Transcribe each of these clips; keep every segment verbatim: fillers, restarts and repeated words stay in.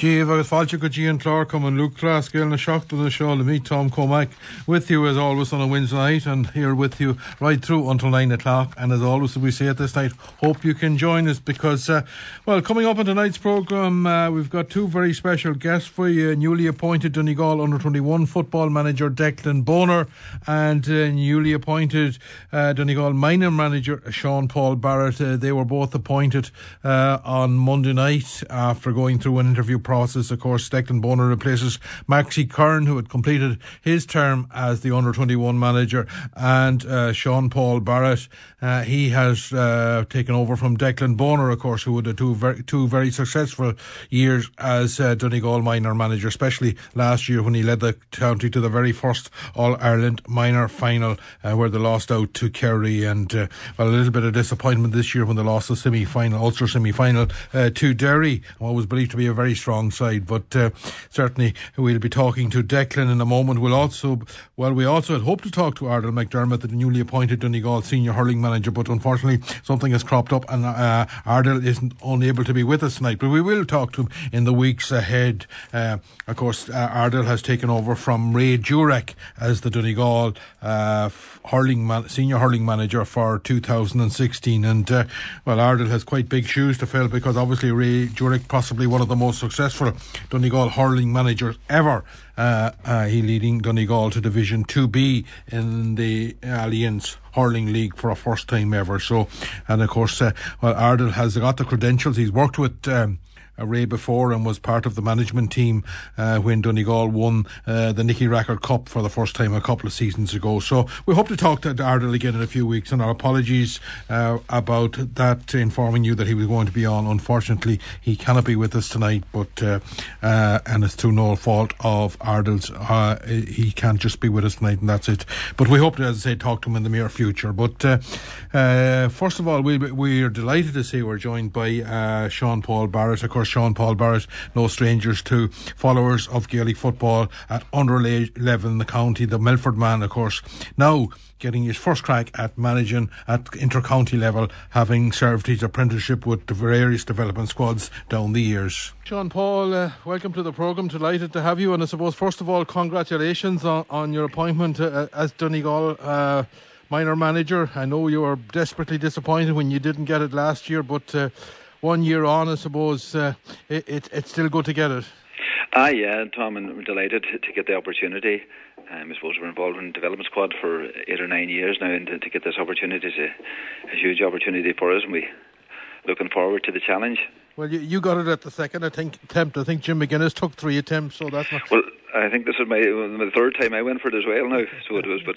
Gee, agus fáilte go Gian Clarkham and Luke Clasgill na seachtain na show to meet Tom Cormac with you as always on a Wednesday night, and here with you right through until nine o'clock. And as always, we say at this night, hope you can join us because, uh, well, coming up on tonight's programme, uh, we've got two very special guests for you. Newly appointed Donegal under twenty-one football manager Declan Bonner and uh, newly appointed uh, Donegal minor manager Sean Paul Barrett. Uh, they were both appointed uh, on Monday night after going through an interview process. Of course, Declan Bonner replaces Maxie Kern, who had completed his term as the under twenty-one manager, and uh, Sean Paul Barrett, uh, he has uh, taken over from Declan Bonner, of course, who had two very, two very successful years as uh, Donegal minor manager, especially last year when he led the county to the very first All-Ireland minor final, uh, where they lost out to Kerry, and uh, well, a little bit of disappointment this year when they lost the semi-final, Ulster semi-final uh, to Derry, what was believed to be a very strong side. But uh, certainly we'll be talking to Declan in a moment. We'll also, well, we also had hoped to talk to Ardal McDermott, the newly appointed Donegal senior hurling manager, but unfortunately something has cropped up and uh, Ardal isn't unable to be with us tonight. But we will talk to him in the weeks ahead. Uh, of course, uh, Ardal has taken over from Ray Jurek as the Donegal uh, hurling man- senior hurling manager for two thousand sixteen, and uh, well, Ardal has quite big shoes to fill because obviously Ray Jurek, possibly one of the most successful Donegal hurling managers ever. Uh, uh, he leading Donegal to Division two B in the Alliance Hurling League for a first time ever. So, and of course, uh, well, Ardal has got the credentials. He's worked with um, Ray before and was part of the management team uh, when Donegal won uh, the Nicky Rackard Cup for the first time a couple of seasons ago. So we hope to talk to Ardal again in a few weeks, and our apologies uh, about that, informing you that he was going to be on. Unfortunately, he cannot be with us tonight, but uh, uh, and it's through no fault of Ardal's. Uh, he can't just be with us tonight, and that's it. But we hope to, as I say, talk to him in the near future. But uh, uh, first of all, we we're delighted to say we're joined by uh, Sean Paul Barrett. Of course, Sean Paul Barrett, no strangers to followers of Gaelic football at under level in the county, the Milford man, of course, now getting his first crack at managing at inter-county level, having served his apprenticeship with the various development squads down the years. Sean Paul, uh, welcome to the programme. Delighted to have you, and I suppose first of all, congratulations on, on your appointment uh, as Donegal uh, minor manager. I know you were desperately disappointed when you didn't get it last year, but uh, one year on, I suppose uh, it, it, it's still good to get it. Ah, yeah, Tom, and we're delighted to get the opportunity. Um, I suppose we're involved in the development squad for eight or nine years now, and to, to get this opportunity is a, a huge opportunity for us, and we're looking forward to the challenge. Well, you, you got it at the second I think, attempt. I think Jim McGuinness took three attempts, so that's not... Well, I think this is my, my third time I went for it as well now, so it was, but...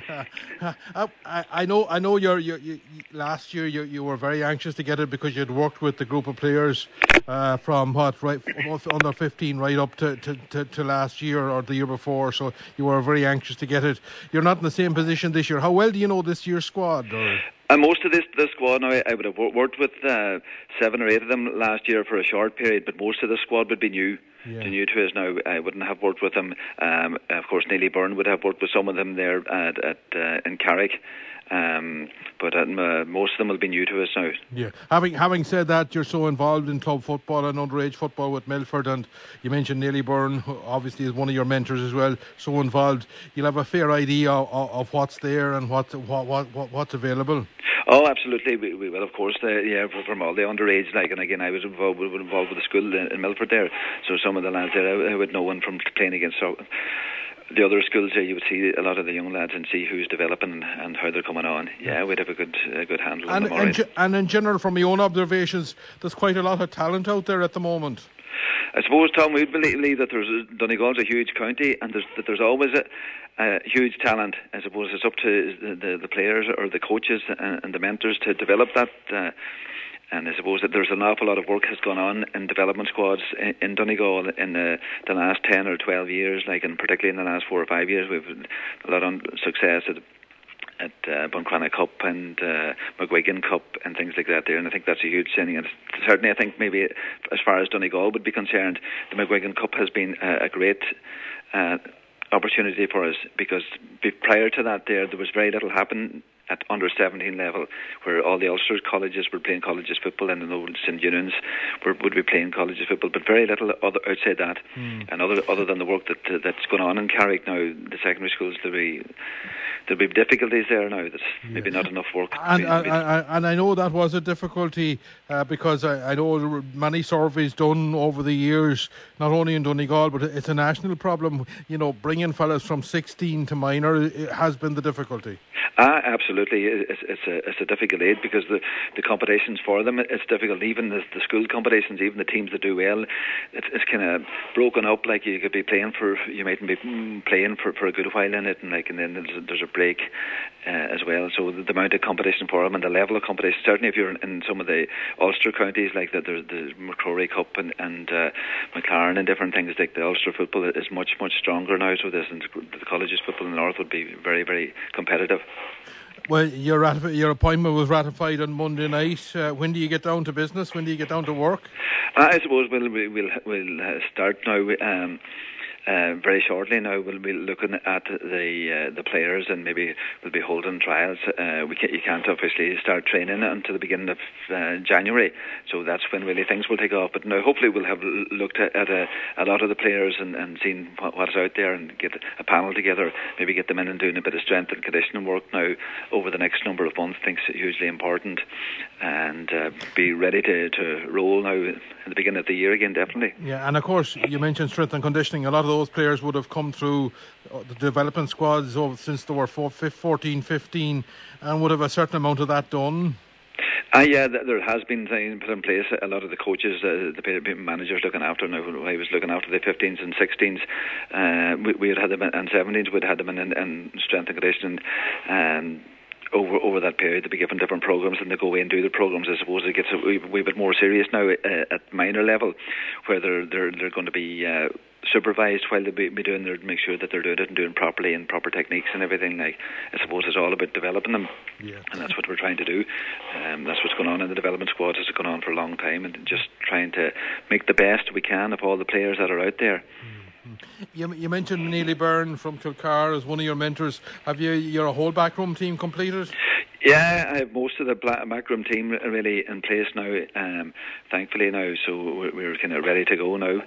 I, I know I know you're, you you last year you, you were very anxious to get it because you'd worked with the group of players uh, from what, right, under fifteen right up to, to, to, to last year or the year before, so you were very anxious to get it. You're not in the same position this year. How well do you know this year's squad? Or? And most of this, this squad now, I would have worked with uh, seven or eight of them last year for a short period, but most of the squad would be new. Yeah. New to us now. I wouldn't have worked with them. Um, of course, Neely Byrne would have worked with some of them there at, at uh, in Carrick. Um, but uh, most of them will be new to us now. Yeah. Having having said that, you're so involved in club football and underage football with Milford, and you mentioned Neely Byrne, who obviously is one of your mentors as well. So involved, you'll have a fair idea of, of what's there and what, what what what's available. Oh, absolutely. We, we will, of course. Uh, yeah, from all the underage, like, and again, I was involved, we were involved with the school in, in Milford there. So some of the lads there, I, I would know one from playing against. So the other schools there, you would see a lot of the young lads and see who's developing and, and how they're coming on. Yeah, we'd have a good, a good handle and, on them. And, ge- and in general, from my own observations, there's quite a lot of talent out there at the moment. I suppose, Tom, we believe that there's Donegal's a huge county, and there's that there's always a, a huge talent. I suppose it's up to the, the, the players or the coaches and, and the mentors to develop that. Uh, and I suppose that there's an awful lot of work has gone on in development squads in, in Donegal in the, the last ten or twelve years, like, and particularly in the last four or five years, we've had a lot of success at at uh, Buncrana Cup and uh, McGuigan Cup and things like that there, and I think that's a huge thing. And certainly I think maybe as far as Donegal would be concerned, the McGuigan Cup has been a, a great uh, opportunity for us, because prior to that there there was very little happen at under seventeen level, where all the Ulster colleges were playing colleges football and the old St Unions were, would be playing colleges football, but very little other outside that. Mm. And other other than the work that uh, that's going on in Carrick now, the secondary schools, there'll be there'll be difficulties there now. There's yeah. maybe not enough work. And, and, and, and I know that was a difficulty uh, because I, I know many surveys done over the years, not only in Donegal, but it's a national problem. You know, bringing fellas from sixteen to minor has been the difficulty. Ah, absolutely. It's, it's a it's a difficult age because the, the competitions for them, it's difficult. Even the, the school competitions, even the teams that do well, it's, it's kind of broken up. Like you could be playing for, you mightn't be playing for, for a good while in it, and like and then there's, there's a break uh, as well. So the, the amount of competition for them and the level of competition, certainly if you're in, in some of the Ulster counties, like the, the, the McCrory Cup and, and uh, McLaren and different things, like the Ulster football is much, much stronger now. So this, and the colleges football in the north would be very, very competitive. Well, your ratif- your appointment was ratified on Monday night. Uh, when do you get down to business? When do you get down to work? Uh, I suppose we'll we'll we'll uh, start now. Um, Uh, very shortly now we'll be looking at the uh, the players, and maybe we'll be holding trials. Uh, we can, you can't obviously start training until the beginning of uh, January, so that's when really things will take off. But now hopefully we'll have looked at, at a, a lot of the players and, and seen what, what's out there, and get a panel together, maybe get them in and doing a bit of strength and conditioning work now over the next number of months. I think it's hugely important, and uh, be ready to, to roll now at the beginning of the year again, definitely. Yeah, and of course you mentioned strength and conditioning. A lot of those players would have come through the development squads since they were fourteen, fifteen, and would have a certain amount of that done. Uh, yeah, there has been things put in place. A lot of the coaches, uh, the managers looking after, now I was looking after the fifteens and sixteens, uh, we, we had had them in, and seventeens, we'd had them in, in, in strength and conditioning. Um, Over over that period, they'll be given different programs, and they go away and do the programs. I suppose it gets a wee, wee bit more serious now uh, at minor level, where they're they're they're going to be uh, supervised while they be, be doing their, make sure that they're doing it and doing properly and proper techniques and everything. Like, I suppose it's all about developing them, yeah. And that's what we're trying to do. Um, that's what's going on in the development squads. It's going on for a long time, and just trying to make the best we can of all the players that are out there. Mm. You, you mentioned Neely Byrne from Kilcar as one of your mentors. Have you your whole backroom team completed? Yeah, I have most of the backroom team really in place now, um, thankfully now, so we're, we're kind of ready to go now.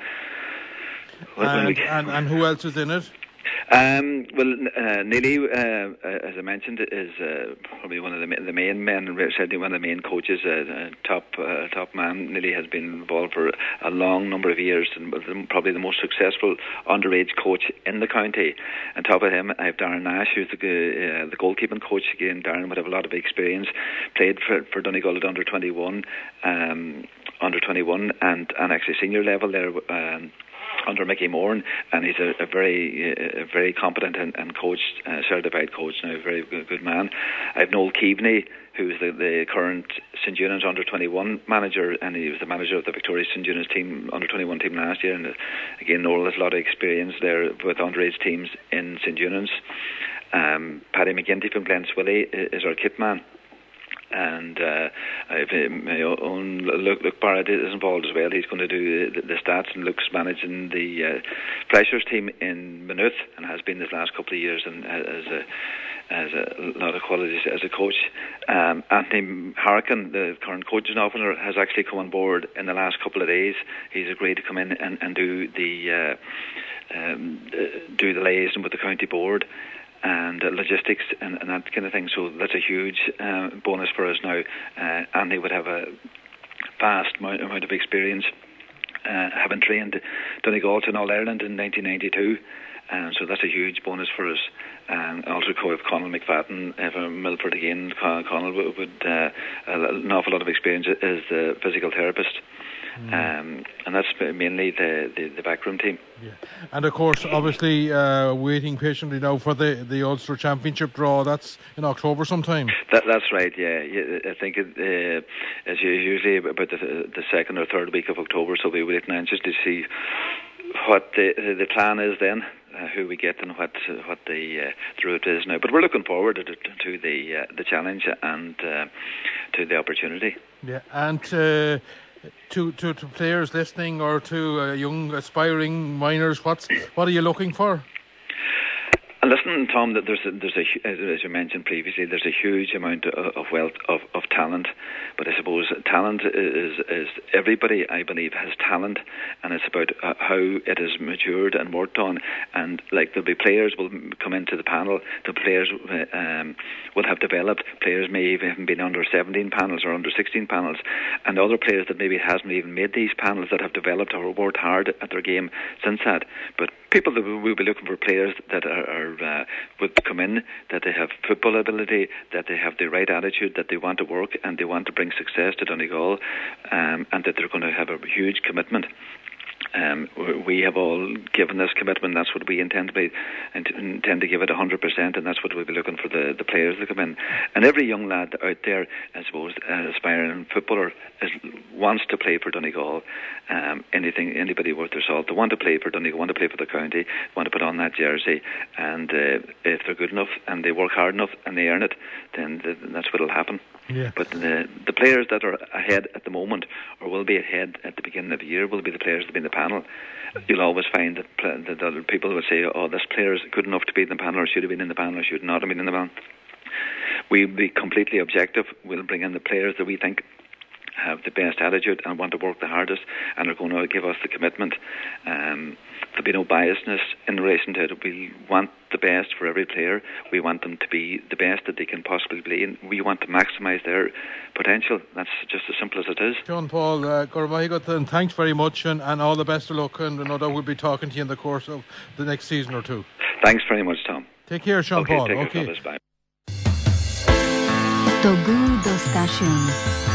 And, we, and, and who else is in it? Um, well, uh, Neely, uh, as I mentioned, is uh, probably one of the, the main men, certainly one of the main coaches, uh, top uh, top man. Neely has been involved for a long number of years, and probably the most successful underage coach in the county. On top of him, I have Darren Nash, who's the, uh, the goalkeeping coach. Again, Darren would have a lot of experience, played for, for Donegal at under twenty-one, um, under twenty-one, and, and actually senior level there. Um, under Mickey Moran, and he's a, a very a very competent and, and coached, uh, certified coach now, a very good, good man. I have Noel Keaveney, who's the, the current St Eunan's under twenty-one manager, and he was the manager of the Victoria St Eunan's team, under twenty-one team last year, and uh, again, Noel has a lot of experience there with underage teams in St Eunan's. Um, Paddy McGinty from Glenswilly is our kit man. And uh, I've, uh, my own Luke, Luke Barrett is involved as well. He's going to do the, the stats, and Luke's managing the uh, Fleshers team in Maynooth, and has been this last couple of years, and as a as a lot of qualities as a coach. Um, Anthony Harkin, the current coaching officer, has actually come on board in the last couple of days. He's agreed to come in and, and do the uh, um, uh, do the liaison with the county board and uh, logistics and, and that kind of thing. So that's a huge uh, bonus for us now. Uh, and they would have a vast amount, amount of experience, uh, having trained Donegal to All Ireland in nineteen ninety-two. Um, so that's a huge bonus for us. And also with Conal McFadden uh, from Milford again. Con- Conal would, would uh, an awful lot of experience as the physical therapist. Mm. Um, and that's mainly the, the, the backroom team. Yeah. And of course, obviously, uh, waiting patiently now for the, the Ulster Championship draw. That's in October sometime. That, that's right, yeah. yeah I think it, uh, it's usually about the, the second or third week of October, so we're waiting anxious to see what the, the plan is then. Uh, who we get and what uh, what the uh, the route is now, but we're looking forward to, to the uh, the challenge and uh, to the opportunity. Yeah, and uh, to, to to players listening or to uh, young aspiring minors, what's what are you looking for? And listen, listen, Tom, that there's a, there's a, as you mentioned previously, there's a huge amount of, of wealth of, of talent. But I suppose talent is is everybody, I believe, has talent, and it's about uh, how it is matured and worked on. And like there'll be players will come into the panel, the players um, will have developed. Players may even been under seventeen panels or under sixteen panels, and other players that maybe hasn't even made these panels that have developed or worked hard at their game since that. But people that will be looking for players that are, are uh, would come in, that they have football ability, that they have the right attitude, that they want to work and they want to bring success to Donegal, um, and that they're going to have a huge commitment. Um, we have all given this commitment. That's what we intend to be, and intend to give it one hundred percent, and that's what we'll be looking for the, the players to come in. And every young lad out there, I suppose, uh, aspiring footballer, is, wants to play for Donegal. Um, anything, anybody worth their salt, they want to play for Donegal, want to play for the county, want to put on that jersey, and uh, if they're good enough and they work hard enough and they earn it, then the, that's what will happen. Yeah. But the the players that are ahead at the moment, or will be ahead at the beginning of the year, will be the players that will be in the panel. You'll always find that, that other people will say, oh, this player is good enough to be in the panel, or should have been in the panel, or should not have been in the panel. We'll be completely objective. We'll bring in the players that we think have the best attitude and want to work the hardest and are going to give us the commitment. Um, there'll be no biasness in relation to it. We want the best for every player. We want them to be the best that they can possibly be, and we want to maximise their potential. That's just as simple as it is. John Paul, uh, and thanks very much, and, and all the best of luck, and no doubt we'll be talking to you in the course of the next season or two. Thanks very much, Tom. Take care, Sean okay, Paul. Take okay. Care, bye. To Good Station.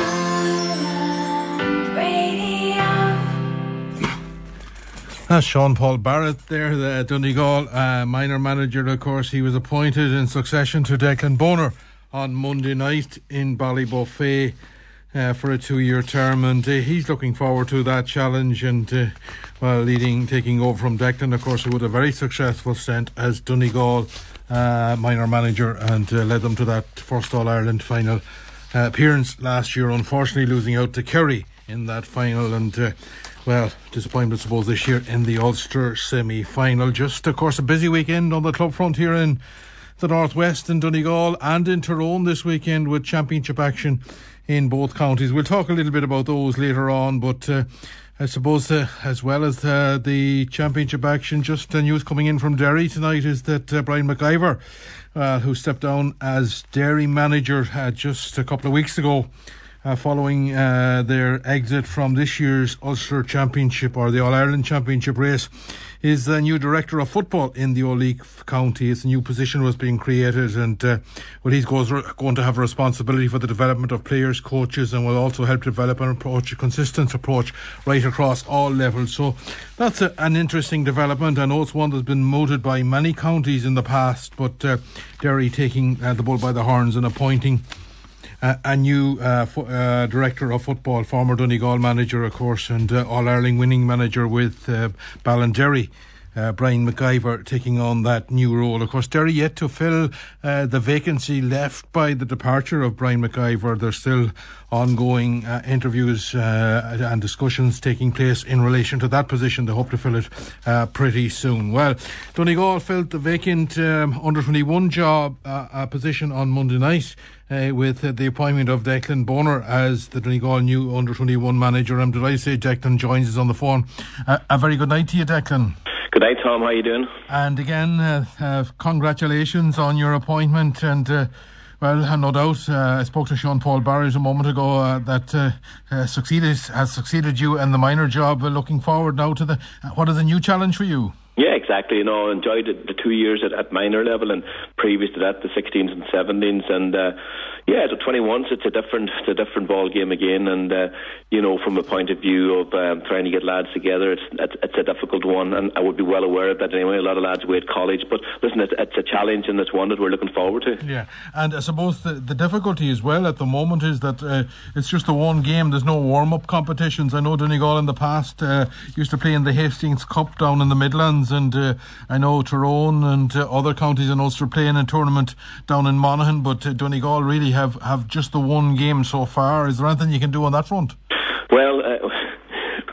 That's Sean Paul Barrett there, the Donegal uh, minor manager. Of course, he was appointed in succession to Declan Bonner on Monday night in Ballybofey uh, for a two-year term, and uh, he's looking forward to that challenge and uh, well, leading, taking over from Declan, of course, who had a very successful stint as Donegal uh, minor manager and uh, led them to that first All-Ireland final uh, appearance last year, unfortunately losing out to Kerry in that final, and uh, well, disappointment, I suppose, this year in the Ulster semi-final. Just, of course, a busy weekend on the club front here in the Northwest, in Donegal and in Tyrone this weekend, with championship action in both counties. We'll talk a little bit about those later on, but uh, I suppose uh, as well as uh, the championship action, just the news coming in from Derry tonight is that uh, Brian McIver, uh, who stepped down as Derry manager uh, just a couple of weeks ago, Uh, following uh, their exit from this year's Ulster Championship, or the All-Ireland Championship race, is the new director of football in the Oleague County. It's a new position was being created, and uh, well, he's goes, going to have a responsibility for the development of players, coaches, and will also help develop an approach, a consistent approach right across all levels. So that's a, an interesting development. I know it's one that's been mooted by many counties in the past, but uh, Derry taking uh, the bull by the horns and appointing Uh, a new uh, fo- uh, director of football, former Donegal manager, of course, and uh, All-Ireland winning manager with uh, Ballinderry, uh, Brian McIver, taking on that new role. Of course, Derry yet to fill uh, the vacancy left by the departure of Brian McIver. There's still ongoing uh, interviews uh, and discussions taking place in relation to that position. They hope to fill it uh, pretty soon. Well, Donegal filled the vacant um, under twenty-one job uh, uh, position on Monday night Uh, with uh, the appointment of Declan Bonner as the Donegal new under twenty-one manager. I'm delighted to say Declan joins us on the phone. Uh, a very good night to you, Declan. Good night, Tom. How are you doing? And again, uh, uh, congratulations on your appointment. And uh, well, no doubt, uh, I spoke to Sean Paul Barrett a moment ago uh, that uh, uh, succeeded has succeeded you in the minor job. Uh, looking forward now to the uh, what is a new challenge for you? Yeah, exactly. You know, enjoyed the, the two years at, at minor level, and previous to that, the sixteens and seventeens, and uh, yeah, the twenty-ones. It's a different, it's a different ball game again, and uh, you know, from a point of view of um, trying to get lads together, it's, it's it's a difficult one, and I would be well aware of that anyway. A lot of lads away at college, but listen, it's, it's a challenge, and it's one that we're looking forward to. Yeah, and I suppose the, the difficulty as well at the moment is that uh, it's just a one game. There's no warm-up competitions. I know Donegal in the past uh, used to play in the Hastings Cup down in the Midlands, and uh, I know Tyrone and uh, other counties in Ulster playing a tournament down in Monaghan, but uh, Donegal really have, have just the one game so far. Is there anything you can do on that front? Well, uh,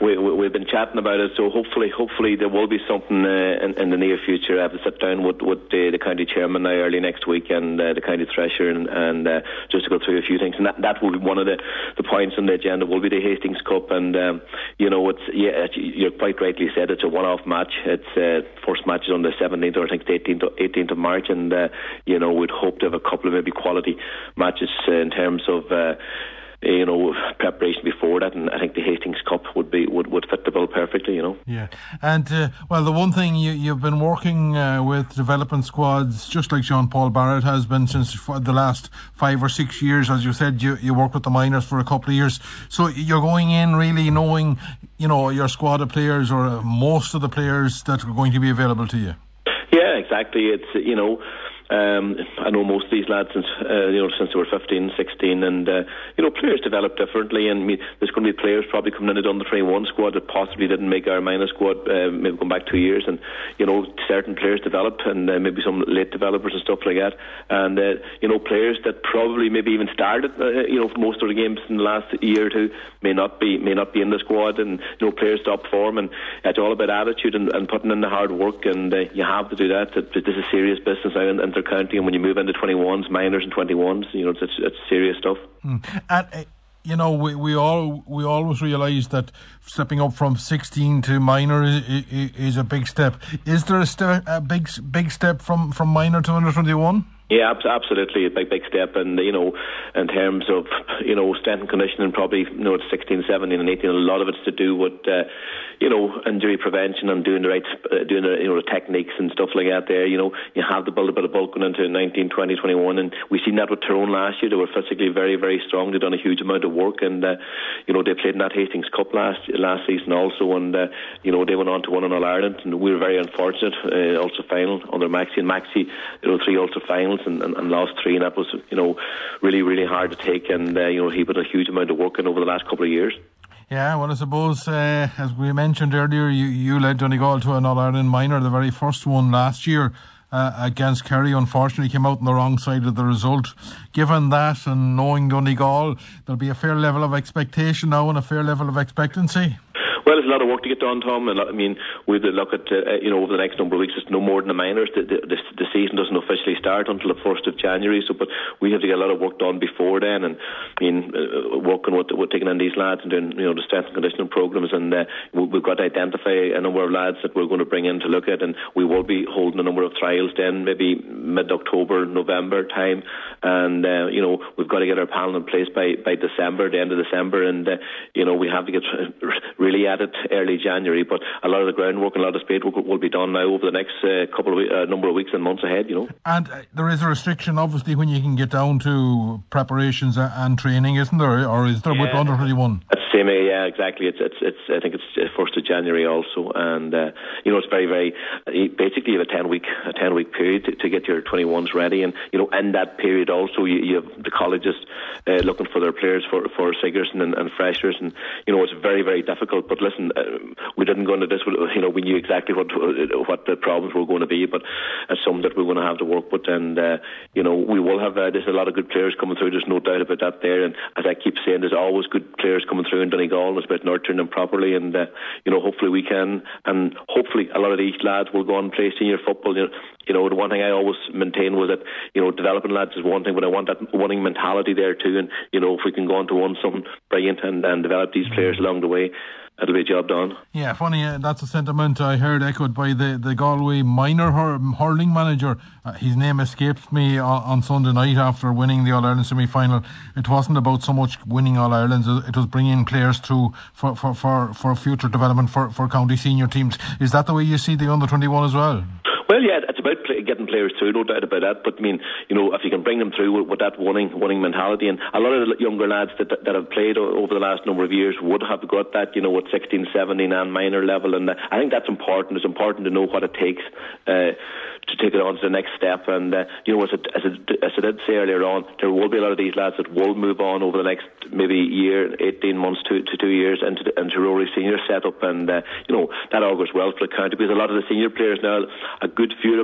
we, we, we've been chatting about it, so hopefully hopefully there will be something uh, in, in the near future. I have to sit down with, with uh, the county chairman now early next week and uh, the county treasurer and, and uh, just to go through a few things, and that, that will be one of the, the points on the agenda will be the Hastings Cup. And um, you know, it's yeah, you're quite rightly said, it's a one-off match. It's uh, first match is on the seventeenth or I think the eighteenth, eighteenth of March, and uh, you know, we'd hope to have a couple of maybe quality matches uh, in terms of uh, you know, preparation before that, and I think the Hastings Cup would be would, would fit the bill perfectly, you know. Yeah, and uh, well, the one thing you, you've been working uh, with development squads, just like Jean Paul Barrett has been since the last five or six years. As you said, you, you worked with the minors for a couple of years, so you're going in really knowing, you know, your squad of players or most of the players that are going to be available to you. Yeah, exactly. It's, you know, Um, I know most of these lads since uh, you know since they were fifteen, sixteen, and uh, you know, players develop differently. And I mean, there's going to be players probably coming into the under twenty-one squad that possibly didn't make our minor squad, uh, maybe going back two years. And you know, certain players develop, and uh, maybe some late developers and stuff like that. And uh, you know, players that probably maybe even started, uh, you know, for most of the games in the last year or two may not be may not be in the squad. And you know, players stop form, and it's all about attitude and, and putting in the hard work. And uh, you have to do that. This is serious business now in, in their county, and when you move into twenty-ones, minors and twenty-ones, you know, it's, it's, it's serious stuff. Mm. And uh, you know, we we all we always realise that stepping up from sixteen to minor is, is, is a big step. Is there a, step, a big big step from, from minor to under twenty-one? Yeah, absolutely, a big, big step. And, you know, in terms of, you know, strength and conditioning, probably, you know, it's sixteen, seventeen and eighteen, a lot of it's to do with, uh, you know, injury prevention and doing the right, uh, doing the, you know, the techniques and stuff like that there. You know, you have to build a bit of bulk going into nineteen, twenty, twenty-one, and we've seen that with Tyrone last year. They were physically very, very strong. They've done a huge amount of work, and, uh, you know, they played in that Hastings Cup last last season also, and, uh, you know, they went on to win in All-Ireland, and we were very unfortunate, uh, Ulster final under Maxi, and Maxi, you know, three Ulster finals, And, and, and lost three, and that was, you know, really, really hard to take. And uh, you know, he put a huge amount of work in over the last couple of years. Yeah, well, I suppose uh, as we mentioned earlier, you, you led Donegal to an All-Ireland minor, the very first one last year uh, against Kerry. Unfortunately, came out on the wrong side of the result. Given that, and knowing Donegal, there'll be a fair level of expectation now and a fair level of expectancy. Well, there's a lot of work to get done, Tom. And I mean, we have to look at, uh, you know, over the next number of weeks, it's no more than the minors. The, the, the, the season doesn't officially start until the first of January. So, but we have to get a lot of work done before then. And I mean, uh, working with, with taking in these lads and doing, you know, the strength and conditioning programs. And uh, we've got to identify a number of lads that we're going to bring in to look at. And we will be holding a number of trials then, maybe mid-October, November time. And, uh, you know, we've got to get our panel in place by, by December, the end of December. And, uh, you know, we have to get really at it early January, but a lot of the groundwork and a lot of spade work will be done now over the next uh, couple of uh, number of weeks and months ahead, you know. And uh, there is a restriction, obviously, when you can get down to preparations and training, isn't there? Or is there yeah. with under twenty-one? That's the same, yeah, exactly. It's, it's, it's. I think it's first of January also, and uh, you know, it's very, very. Basically, you have a ten week, a ten week period to, to get your twenty-ones ready, and you know, in that period also, you, you have the colleges uh, looking for their players for for Sigerson and, and freshers, and you know, it's very, very difficult. But listen, uh, we didn't go into this. You know, we knew exactly what what the problems were going to be, but it's something that we're going to have to work with, and uh, you know, we will have. Uh, there's a lot of good players coming through. There's no doubt about that there, and as I keep saying, there's always good players coming through in Donegal. It's about nurturing them properly, and uh, you know, hopefully we can, and hopefully a lot of these lads will go on and play senior football. You know, you know, the one thing I always maintain was that, you know, developing lads is one thing, but I want that winning mentality there too. And you know, if we can go on to win something brilliant and, and develop these players along the way, that'll be a job done. Yeah, funny, uh, that's a sentiment I heard echoed by the, the Galway minor hur- hurling manager. Uh, his name escaped me on, on Sunday night after winning the All-Ireland semi-final. It wasn't about so much winning All-Irelands, it was bringing players through for, for, for, for future development for, for county senior teams. Is that the way you see the under twenty-one as well? Well, yeah, it's about play, getting players through, no doubt about that. But I mean, you know, if you can bring them through with, with that winning, winning mentality, and a lot of the younger lads that that have played over the last number of years would have got that, you know, at sixteen, seventeen and minor level, and uh, I think that's important. It's important to know what it takes uh, to take it on to the next step. And uh, you know, as, it, as, it, as I did say earlier on, there will be a lot of these lads that will move on over the next maybe year, eighteen months to, to two years into the, into Rory senior setup, and uh, you know, that augurs well for the county, because a lot of the senior players now, a good few of them are, are coming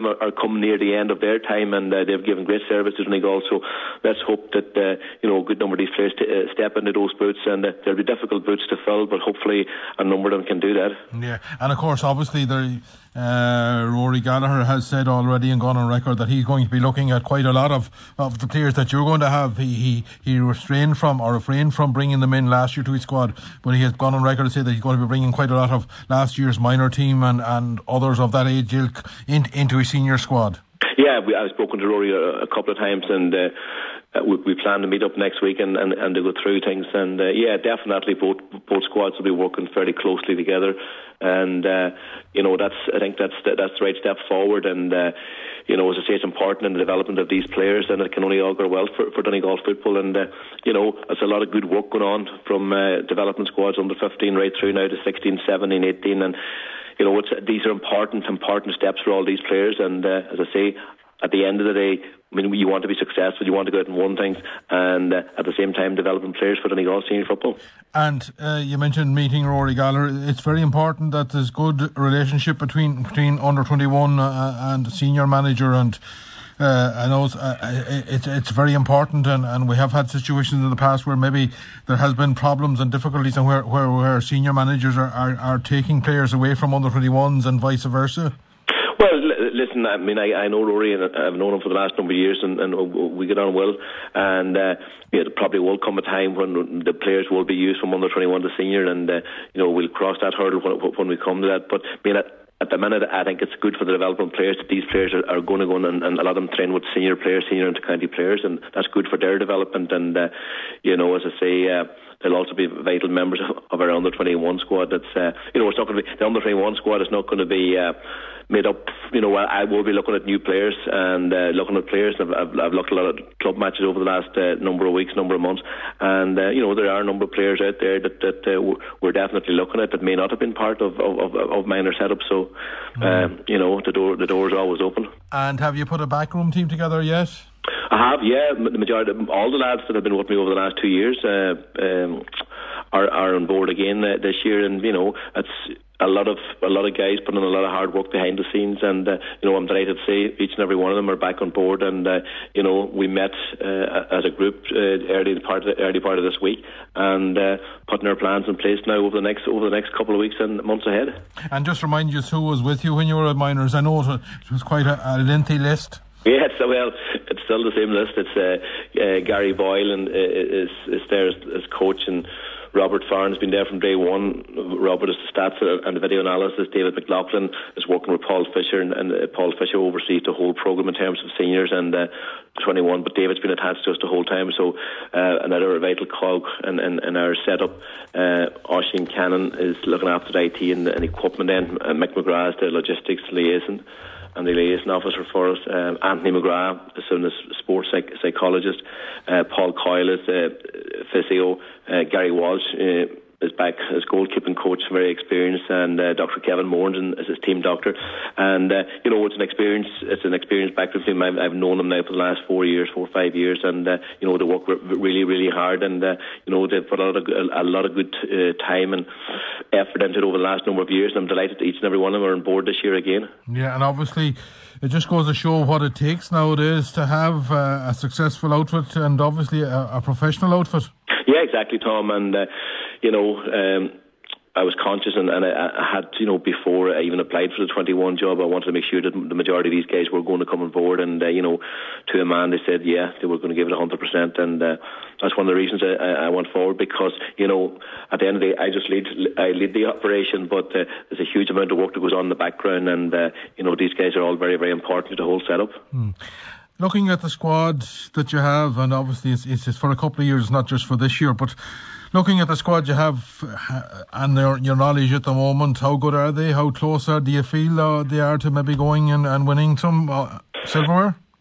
come near the end of their time, and uh, they've given great service to Donegal. So let's hope that uh, you know a good number of these players to, uh, step into those boots, and uh, there'll be difficult boots to fill, but hopefully a number of them can do that. Yeah, and of course, obviously, there, uh, Rory Gallagher has said already and gone on record that he's going to be looking at quite a lot of, of the players that you're going to have. He, he he restrained from or refrained from bringing them in last year to his squad, but he has gone on record to say that he's going to be bringing quite a lot of last year's minor team and, and others of that age ilk in, into his senior squad. Yeah, we, I've spoken to Rory a, a couple of times, and uh, we, we plan to meet up next week and, and, and to go through things. And uh, yeah, definitely both both squads will be working fairly closely together. And uh, you know, that's I think that's that's the right step forward. And uh, you know, as I say, it's important in the development of these players, and it can only augur well for, for Donegal football. And uh, you know, there's a lot of good work going on from uh, development squads under fifteen right through now to sixteen, seventeen, eighteen, and you know, it's, these are important, important steps for all these players. And uh, as I say, at the end of the day, I mean, you want to be successful, you want to go out and win things, and uh, at the same time developing players for Donegal senior football. And uh, you mentioned meeting Rory Gallagher. It's very important that there's good relationship between between under twenty-one uh, and senior manager, and Uh, I know it's, uh, it's, it's very important, and, and we have had situations in the past where maybe there has been problems and difficulties, and where, where, where senior managers are, are, are taking players away from under twenty-ones and vice versa. Well, l- listen, I mean, I, I know Rory, and I've known him for the last number of years, and, and we get on well. And uh, yeah, there probably will come a time when the players will be used from under twenty-one to senior, and uh, you know, we'll cross that hurdle when, when we come to that. But I mean, at, at the minute, I think it's good for the development players that these players are, are going to go on, and, and a lot of them train with senior players, senior and county players, and that's good for their development. And uh, you know, as I say, uh, they'll also be vital members of, of our under twenty-one squad. That's uh, you know, it's not going to be the under twenty-one squad is not going to be uh, made up. You know, I will be looking at new players and uh, looking at players. I've, I've, I've looked at a lot of club matches over the last uh, number of weeks, number of months, and uh, you know, there are a number of players out there that, that uh, we're definitely looking at that may not have been part of of, of, of minor setup. So, mm. um, you know, the door the door is always open. And have you put a backroom team together yet? I have, yeah. The majority, all the lads that have been with me over the last two years uh, um, are are on board again uh, this year, and you know, it's a lot of a lot of guys putting in a lot of hard work behind the scenes, and uh, you know, I'm delighted to say each and every one of them are back on board. And uh, you know, we met uh, as a group uh, early part of the, early part of this week, and uh, putting our plans in place now over the next over the next couple of weeks and months ahead. And just remind us who was with you when you were at Minors. I know it was quite a, a lengthy list. Yeah, it's, well, it's still the same list. It's uh, uh, Gary Boyle and uh, is is there as, as coach, and Robert Farn's been there from day one. Robert is the stats and the video analysis. David McLaughlin is working with Paul Fisher, and, and uh, Paul Fisher oversees the whole programme in terms of seniors and uh, twenty-one. But David's been attached to us the whole time. So uh, another vital cog in, in, in our setup. Uh, Oisin Cannon is looking after the I T and, and equipment. Then uh, Mick McGrath is the logistics liaison and the liaison officer for us. Um, Anthony McGrath is a sports psych- psychologist. Uh, Paul Coyle is uh, physio. Uh, Gary Walsh uh, is back as goalkeeping coach, very experienced, and uh, Doctor Kevin Moran is his team doctor. And uh, you know, it's an experience. It's an experienced backroom team. I've, I've known them now for the last four years, four or five years, and uh, you know, they work really, really hard, and uh, you know, they've put a lot of a, a lot of good uh, time and effort into it over the last number of years. And I'm delighted that each and every one of them are on board this year again. Yeah, and obviously, it just goes to show what it takes nowadays to have uh, a successful outfit, and obviously a, a professional outfit. Yeah, exactly, Tom. And uh, you know, um, I was conscious, and, and I, I had, you know, before I even applied for the twenty-one job, I wanted to make sure that the majority of these guys were going to come on board. And uh, you know, to a man, they said, yeah, they were going to give it one hundred percent. And uh, that's one of the reasons I, I went forward, because you know, at the end of the day, I just lead, I lead the operation, but uh, there's a huge amount of work that goes on in the background, and uh, you know, these guys are all very, very important to the whole setup. Hmm. Looking at the squad that you have, and obviously it's, it's for a couple of years, not just for this year, but looking at the squad you have and their, your knowledge at the moment, how good are they? How close are do you feel uh, they are to maybe going and, and winning some uh, silverware? It's difficult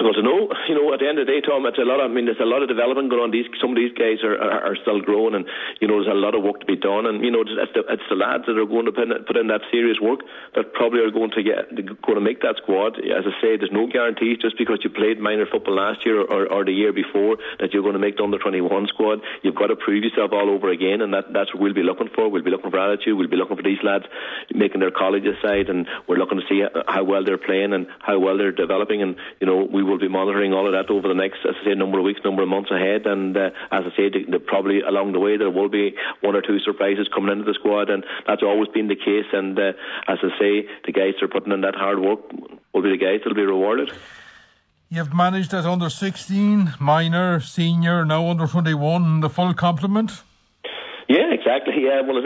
difficult to know. You know, at the end of the day, Tom, it's a lot of, I mean, there's a lot of development going on. These, some of these guys are, are, are still growing, and, you know, there's a lot of work to be done. And, you know, it's the, it's the lads that are going to put in, put in that serious work that probably are going to get, going to make that squad. As I say, there's no guarantees just because you played minor football last year or, or the year before that you're going to make the under twenty-one squad. You've got to prove yourself all over again, and that, that's what we'll be looking for. We'll be looking for attitude. We'll be looking for these lads making their college aside, and we're looking to see how well they're playing and how well they're developing. And, you know, we will be monitoring all of that over the next, as I say, number of weeks, number of months ahead. And uh, as I say, the, the, probably along the way there will be one or two surprises coming into the squad, and that's always been the case. And uh, as I say, the guys that are putting in that hard work will be the guys that will be rewarded. You've managed as under sixteen, minor, senior, now under twenty-one, the full complement. Yeah, exactly. Yeah, well,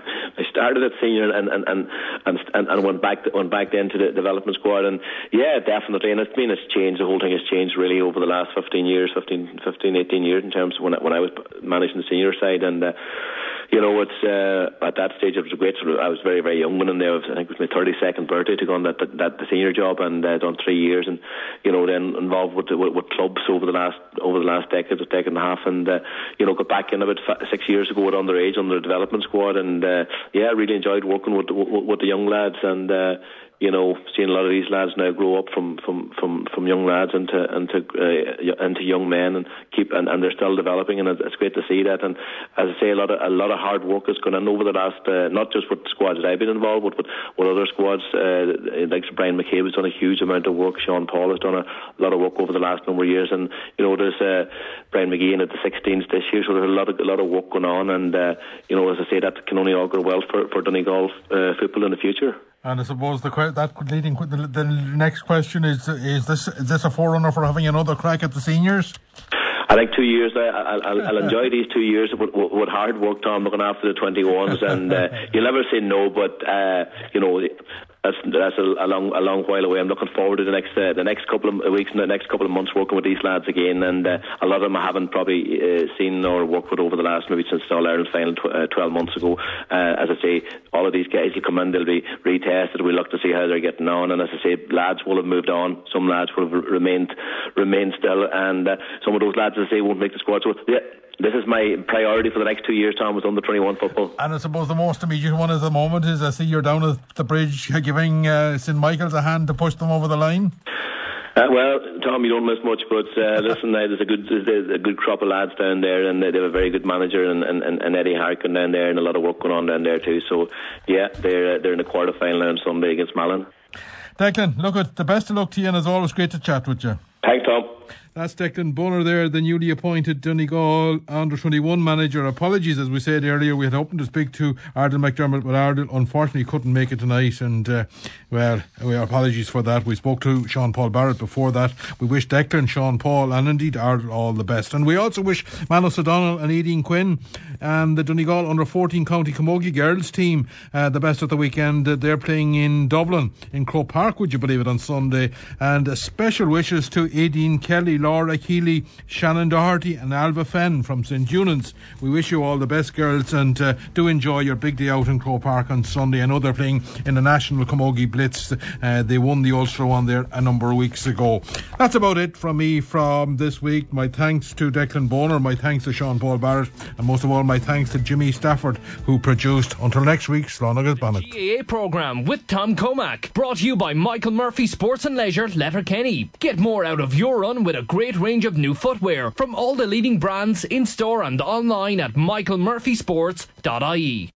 I started at senior and and and and, and went back to, went back then to the development squad, and yeah, definitely. And it's been it's changed. The whole thing has changed really over the last fifteen years, fifteen, fifteen, eighteen years in terms of when I, when I was managing the senior side. And uh, you know, it's uh, at that stage it was great. I was very very young when in there. I think it was my thirty-second birthday to go on that that, that the senior job, and uh, done three years, and you know, then involved with, with with clubs over the last over the last decade, a decade and a half, and uh, you know, got back in about f- six years ago with underage under the development squad, and uh, yeah, I really enjoyed working with, with with the young lads, and uh, you know, seeing a lot of these lads now grow up from from, from, from young lads into into uh, into young men, and keep and, and they're still developing, and it's great to see that. And as I say, a lot of a lot of hard work has gone in over the last, uh, not just with squads that I've been involved with, but with other squads. Uh, like Brian McCabe has done a huge amount of work. Sean Paul has done a lot of work over the last number of years, and you know, there's uh, Brian McGeehan at the sixteens this year, so there's a lot of a lot of work going on, and uh, you know, as I say, that can only augur well for for Donegal uh, football in the future. And I suppose the that leading the, the next question is: Is this is this a forerunner for having another crack at the seniors? I think two years. I, I'll, I'll enjoy these two years with, with, with hard work, Tom, looking after the twenty-ones, and uh, you'll never say no. But uh, you know, that's that's a, a long a long while away. I'm looking forward to the next uh, the next couple of weeks and the next couple of months working with these lads again. And uh, a lot of them I haven't probably uh, seen or worked with over the last maybe since the All Ireland final tw- uh, twelve months ago. Uh, as I say, all of these guys will come in. They'll be retested. We'll look to see how they're getting on. And as I say, lads will have moved on. Some lads will have remained remained still, and uh, some of those lads, as I say, won't make the squad. So yeah, this is my priority for the next two years, Tom, was under twenty-one football. And I suppose the most immediate one at the moment is I see you're down at the bridge giving uh, Saint Michael's a hand to push them over the line. Uh, well, Tom, you don't miss much, but uh, listen, uh, there's a good there's a good crop of lads down there, and they have a very good manager, and, and, and Eddie Harkin down there, and a lot of work going on down there too. So, yeah, they're uh, they're in the quarter final on Sunday against Malin. Declan, look, at the best of luck to you, and it's always great to chat with you. Thanks, Tom. That's Declan Bonner there, the newly appointed Donegal under twenty-one manager. Apologies, as we said earlier, we had hoped to speak to Ardal McDermott, but Ardal unfortunately couldn't make it tonight, and uh, well, we apologies for that. We spoke to Sean Paul Barrett before that. We wish Declan, Sean Paul and indeed Ardal all the best, and we also wish Manos O'Donnell and Aideen Quinn and the Donegal under fourteen County Camogie girls team uh, the best of the weekend. Uh, they're playing in Dublin, in Croke Park, would you believe it, on Sunday. And uh, special wishes to Aideen Kelly, Laura Keeley, Shannon Doherty and Alva Fenn from St Junans. We wish you all the best, girls, and uh, do enjoy your big day out in Croke Park on Sunday. I know they're playing in the National Camogie Blitz. Uh, they won the Ulster one there a number of weeks ago. That's about it from me from this week. My thanks to Declan Bonner, my thanks to Sean Paul Barrett, and most of all my thanks to Jimmy Stafford, who produced. Until next week, Slán Bonnet. G A A programme with Tom Comack, brought to you by Michael Murphy Sports and Leisure, Letterkenny. Get more out of your run with a great range of new footwear from all the leading brands in store and online at michael murphy sports dot I E.